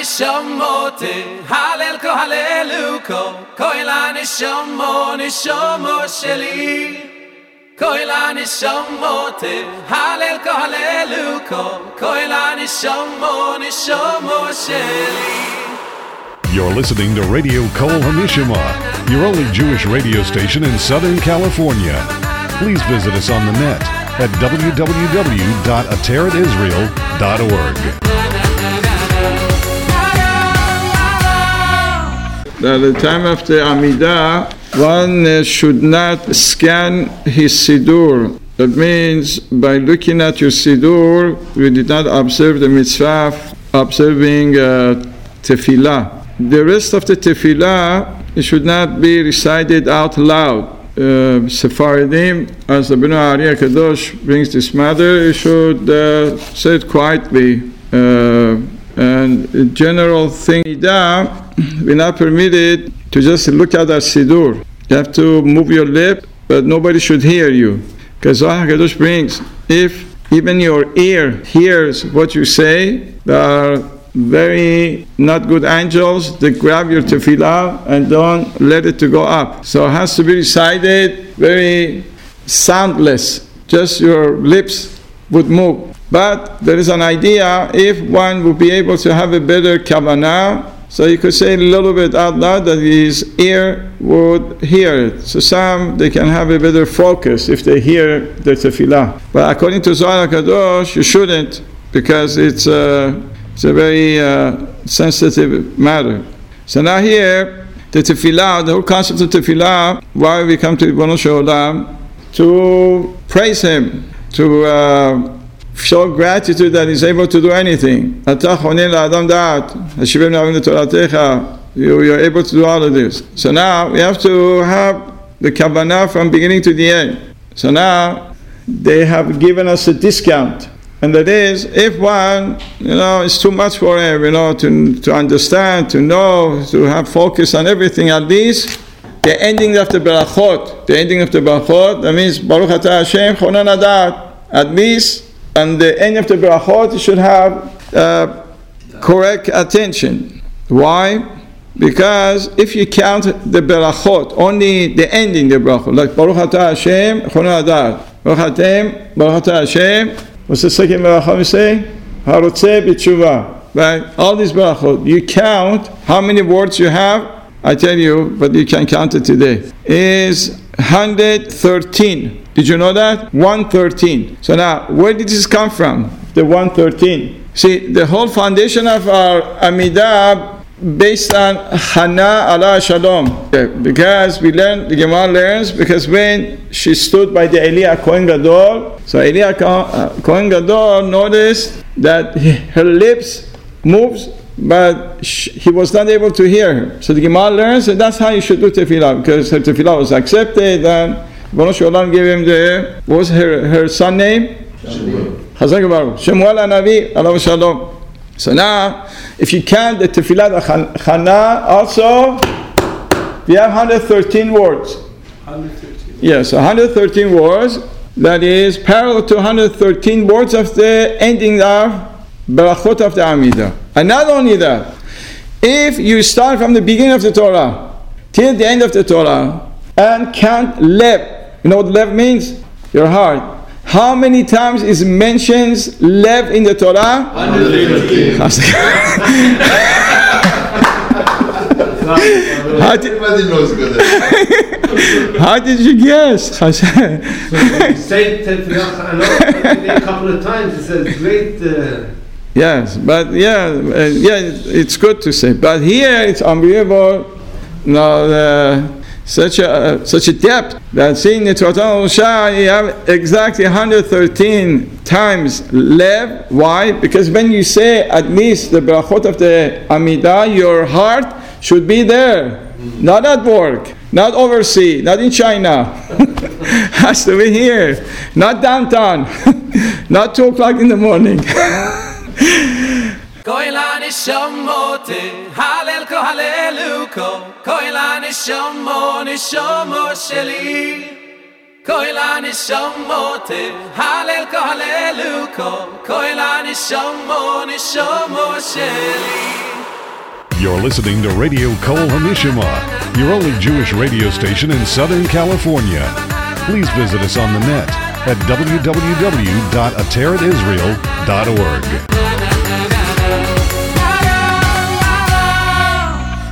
nishamote, halel ko haleluko, koila nishomo sheli. Koila nishamote, halel ko haleluko, koila nishomo sheli. You're listening to Radio Kol Hamishama, your only Jewish radio station in Southern California. Please visit us on the net at www.ateratisrael.org. At the time of the Amidah, one should not scan his Siddur. That means by looking at your Siddur, we did not observe the mitzvah of observing tefillah. The rest of the tefillah, it should not be recited out loud. Sephardim, as the Benu Ari HaKadosh brings this matter, you should say it quietly. And the general thing, we're not permitted to just look at our Siddur. You have to move your lip, but nobody should hear you. Because Zohar HaKadosh brings, if even your ear hears what you say, there are very not good angels that grab your tefillah and don't let it to go up. So it has to be recited very soundless. Just your lips would move. But there is an idea, if one would be able to have a better kavanah, so you could say a little bit out loud that his ear would hear it. So some, they can have a better focus if they hear the tefillah. But according to Zohar HaKadosh, you shouldn't, because it's a very sensitive matter. So now here, the tefillah, the whole concept of tefillah, why we come to Ribono Shel Olam, to praise Him, to show gratitude that He's able to do anything. You're able to do all of this. So now we have to have the kavanah from beginning to the end. So now they have given us a discount. And that is, if one, it's too much for him, to understand, to know, to have focus on everything, at least the ending of the berachot, that means Baruch Atah Hashem, Chonan Adat, at least on the end of the berachot, you should have correct attention. Why? Because if you count the berachot, only the ending of the berachot, like Baruch Atah Hashem, Chonan Adat, Baruch Atah Hashem, what's the second berachah we say? Harotzeh b'tshuva. Right? All these berachot, you count how many words you have, I tell you, but you can count it today, is 113. Did you know that? 113. So now, where did this come from? The 113. See, the whole foundation of our Amidah based on Hannah ala Shalom. Because we learn, the Gemara learns, because when she stood by the Eli HaKohen Gadol, so Eli HaKohen Gadol noticed that her lips moved, but he was not able to hear her. So the Gemara learns that that's how you should do tefillah, because her tefillah was accepted, and Ribono Shel Olam gave him what was her son name? Chazak Baruch. Shemuel HaNavi, alav Shalom. So now, if you count the tefillah Chana, also, we have 113 words. 113. Yes, 113 words. That is parallel to 113 words of the ending of Berachot of the Amidah. And not only that, if you start from the beginning of the Torah till the end of the Torah and count Lev, you know what Lev means? Your heart. How many times is mentions Lev in the Torah? 113. Everybody knows good. How did you guess? So say a couple of times. It says great. Yes, but it's good to say. But here it's unbelievable. Such a depth that seeing the Torah Shah, you have exactly 113 times Lev. Why? Because when you say at least the brachot of the Amidah, your heart should be there, not at work, not overseas, not in China. Has to be here, not downtown, not 2 o'clock in the morning. Koila nishamote, halel ko haleluko, koila nishomo sheli. Koila nishamote, halel ko haleluko, koila nishomo sheli. You're listening to Radio Kol HaNishama, your only Jewish radio station in Southern California. Please visit us on the net at www.ateratisrael.org.